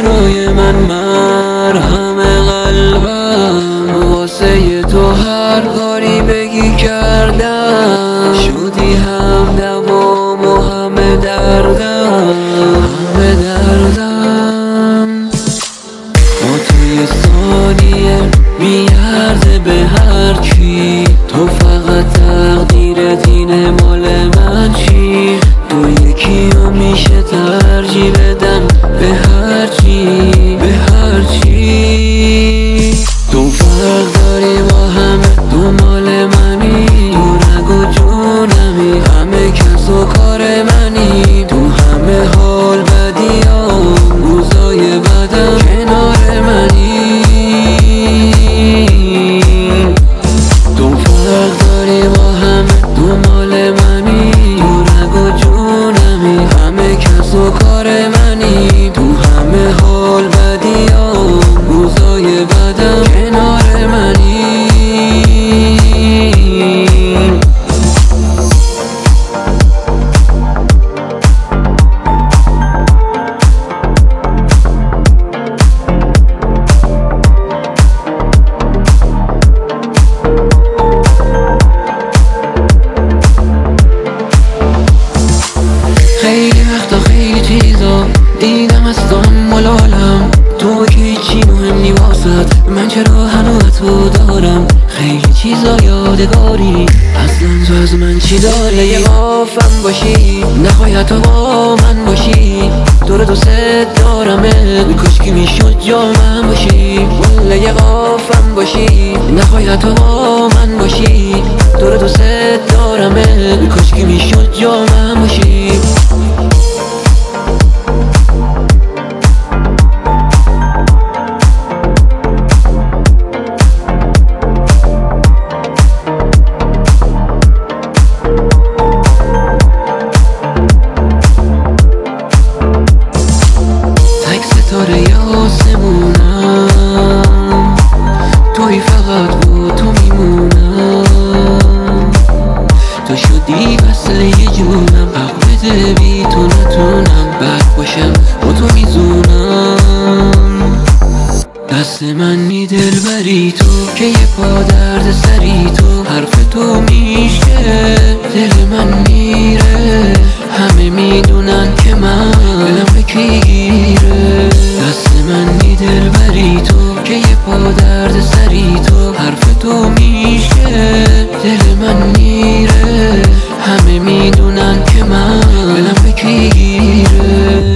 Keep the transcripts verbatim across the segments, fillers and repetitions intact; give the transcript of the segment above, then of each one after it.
برای من مرهم قلبم، واسه تو هر کاری بگی کردم، شدی هم دوام و همه دردم، همه دردم. با توی ثانیه میارزه به هر چی، تو فقط تقدیرت اینه مال من چی، تو یکی رو میشه ترجیح بدم به هر چی، به هر چی. تو فرق داری با همه، تو مال منی، تو رگ و جونمی، همه کس و کار منی، تو همه حال بدی ها روزای بدم کنار منی. تو فرق داری با همه، تو مال منی، تو رگ و جونمی، همه کس و کار منی، تو همه حال بدی ها روزای بدم کنار منی. خیلی وقتا خیلی چیزا دیدم از تو هم ملالم، تو که هیچی مهم نی واسد، من چرا هنوز تو دارم. خیلی چیزا یادگاری، اصلا تو از من چی داری؟ یه قافم باشی، نخواهی تو با من باشی، تو رو دوست دارمه، کاشکی میشد جا من باشی. والا یه قافم باشی، نخواهی تو با من باشی، تو رو دوست دارمه، کاشکی میشد جا من باشی. ستاره آسمونم، توی فقط با تو میمونم، تو شدی وصل یه جونم، حق بده بی تو نتونم بد باشم، با تو میزونم. دست من می دل بری تو، که یه پا درد سری تو، حرف تو میشه دل من میره، همه میدونن که من دلم به کی گیره. دست من می دل بری تو، که یه پا درد سری تو، حرف تو میشه دل من میره، همه میدونن که من دلم به کی گیره.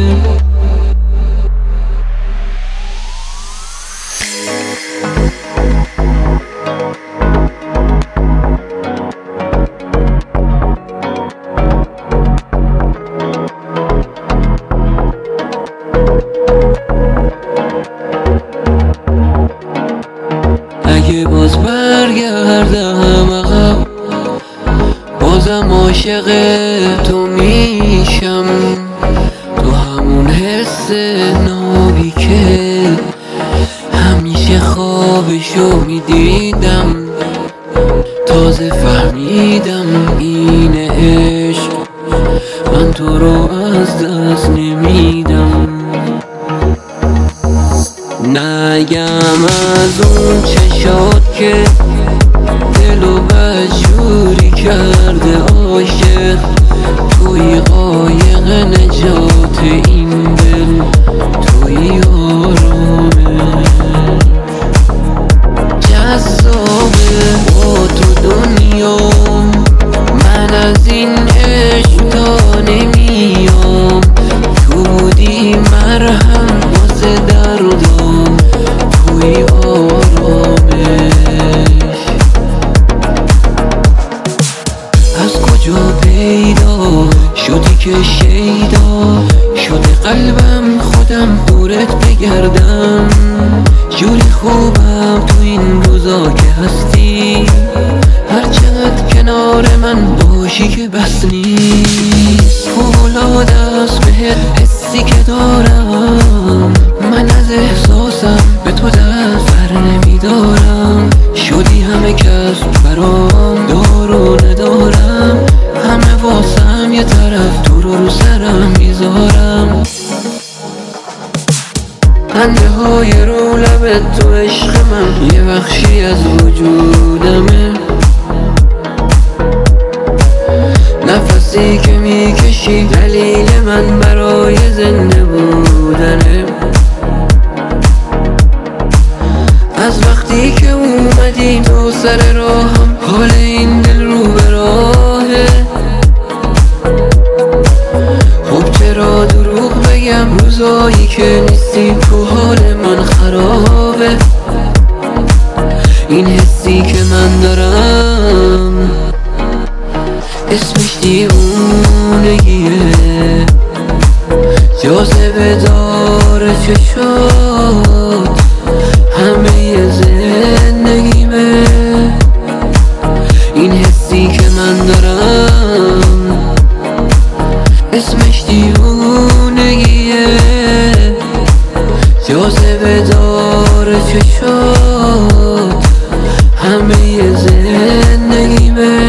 اگه باز برگردم عقب، بازم عاشق تو میشم، تو همون حس نابی که همیشه خوابشو میدیدم، تازه فهمیدم اینه عشق، من تو رو از دست نمیدم. نگم از اون چشات که دلو بدجوری کرده عاشق، توی قایق نجات این دل، توی آرامش جذابه با تو دنیا، من از این عشق تا نمیام، تو بودی مرهم واسه دردم، توی آرامش. از کجا پیدا شدی که شیدا شده قلبم، خودم دورت بگردم، جوری خوبم تو این روزا که هستی، هر چقدر کنار من باشی که بس نیست. فوق‌العاده است بهت حسی که دارم، من از احساسم به تو دست بر نمیدارم، شدی همه کس برام دار و ندارم، همه واسم یه طرف تو رو رو سرم میذارم. خنده های رو لبت تو عشق من یه بخشی از وجودمه. نفسی که میکشی دلیل من برای زنده بودنه. از وقتی که اومدی تو سر راهم حال این دل رو به راهه. خب چرا دروغ بگم روزایی که نیستی تو حال من خرابه. این حسی که من دارم اسمش دیوونگیه، جاذبه داره چشات همه زندگیمه. این حسی که من دارم اسمش دیوونگیه، جاذبه داره چشات همه زندگیمه.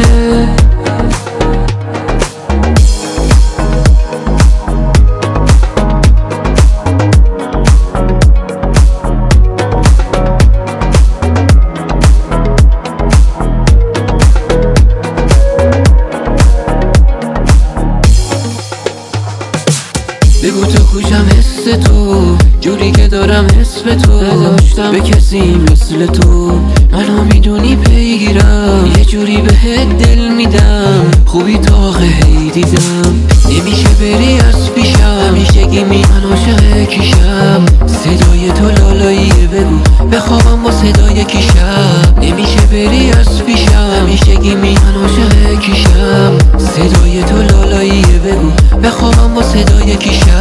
بگو تو کجم حس تو، جوری که دارم حس به تو نداشتم به کسی مثل تو. منو میدونی پیگیرم یه جوری بهت دل میدم، خوبی تاقه هی دیدم. نمیشه بری از پیشم همیشگی می من عاشق کیشم. صدای تو لالاییه بگو بخوابم با صدای کیشم. نمیشه بری از پیشم همیشگی می من عاشق کیشم. صدای تو لالاییه بگو بخوابم با صدای کیشم.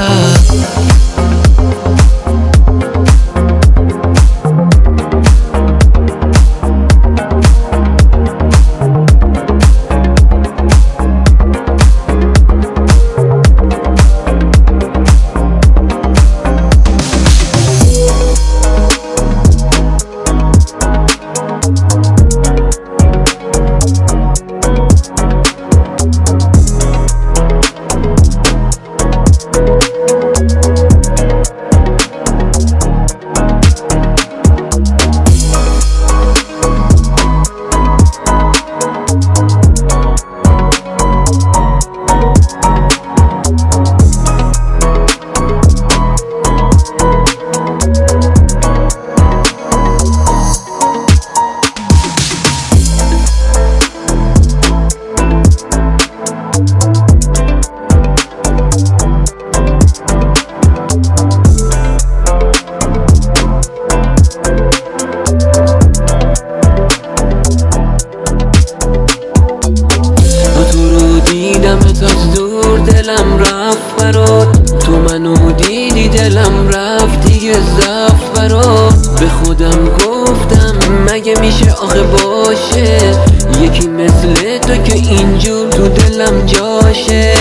از دور دلم رفت برات، تو منو دیدی دلم رفت دیگه زفت برات. به خودم گفتم مگه میشه آخه باشه یکی مثل تو که اینجور تو دلم جاشه.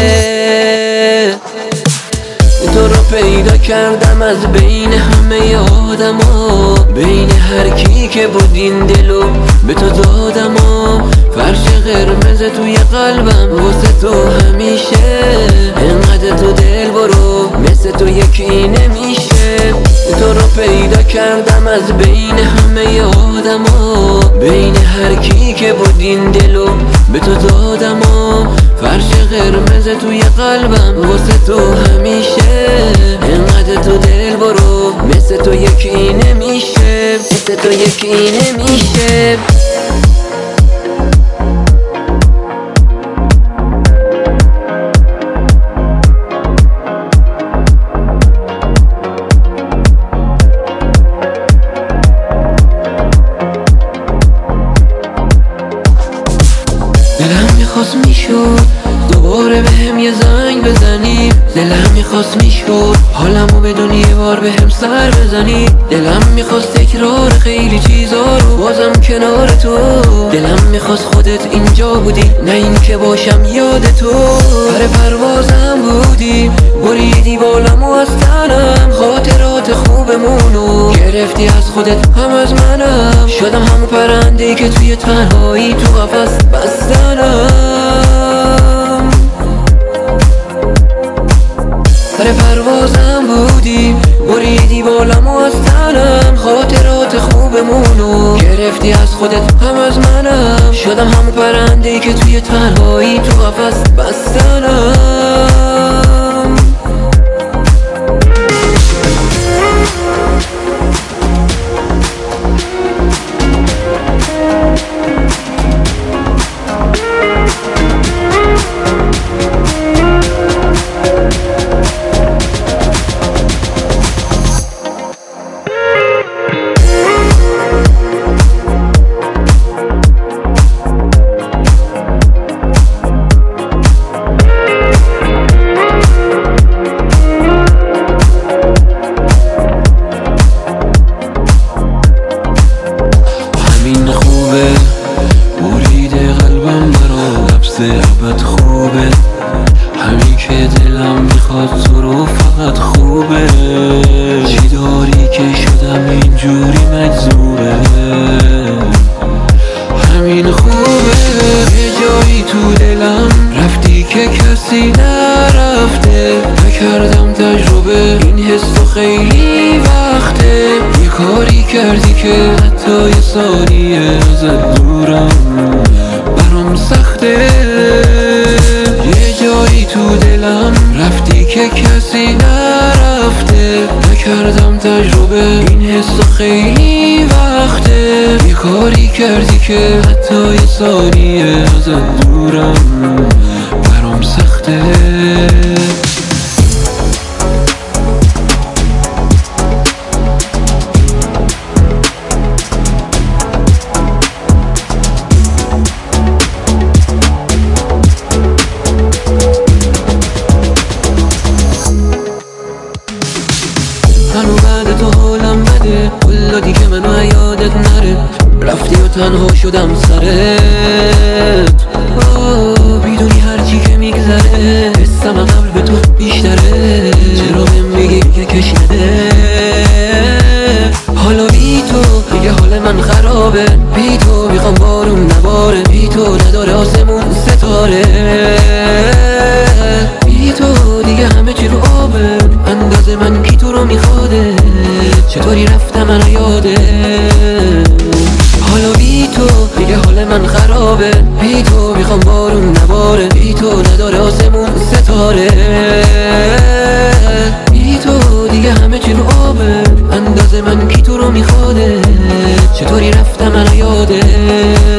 تو رو پیدا کردم از بین همه آدم ها، بین هر کی که بود این دلو به تو دادم ها. فرش قرمز توی قلبم واسه تو همیشه، انقدر تو دل برو مثل تو یکی نمیشه. تو رو پیدا کردم از بین همه آدم ها، بین هر کی که بود این دلو به تو دادم ها. فرش قرمز توی قلبم واسه تو همیشه، انقدر تو دل برو مثل تو یکی نمیشه، مثل تو یکی نمیشه. دلم میخواست میشد دوباره به هم یه زنگ بزنی، دلم میخواست میشد حالمو بدونی یه بار به هم سر بزنی. دلم میخواست تکرار خیلی چیزا رو بازم کنار تو، دلم میخواست خودت اینجا بودی نه این که باشم یاد تو. پر پروازم بودی بریدی بالمو از تنم، خاطرات خوبمونو گرفتی از خودت هم از منم. شدم همون پرنده‌ای که توی تنهایی تو قفس بستنم. پر پروازم بودی بریدی بالم و از تنم، خاطرات خوبمونو گرفتی از خودت هم از منم. شدم همون پرنده‌ای که توی تنهایی تو قفس بستنم. ابد خوبه همین که دلم میخواد تو رو فقط خوبه. چی داری که شدم اینجوری مجذوبه؟ همین خوبه. یه جایی تو دلم رفتی که کسی نرفته، نکردم تجربه این حسو خیلی وقته. یه کاری کردی که حتی یه ثانیه ازت دورم برام سخته. یه جایی تو دلم رفتی که کسی نرفته، نکردم تجربه این حسو خیلی وقته. یه کاری کردی که حتی یه ثانیه ازت دورم برام سخته. هنو بعد تو حالم بده، کلا دیگه منو یادت نره. رفتی و تنها شدم سرت، بیدونی هرچی که میگذره حسم قبل به تو بیشتره. چرا بهم میگی که کش نده؟ حالا بی تو دیگه حال من خرابه. بی تو میخوام بارون نباره، بی تو نداره آسمون ستاره. بی تو دیگه همه چی رو آبه، اندازه من کی تو رو میخواده؟ چطوری رفتم منو یاده؟ حالا بی تو دیگه حال من خرابه. بی تو میخوام بارون نباره، بی تو نداره آسمون ستاره. بی تو دیگه همه چی رو آبه، اندازه من کی تو رو میخواده؟ چطوری رفتم منو یاده؟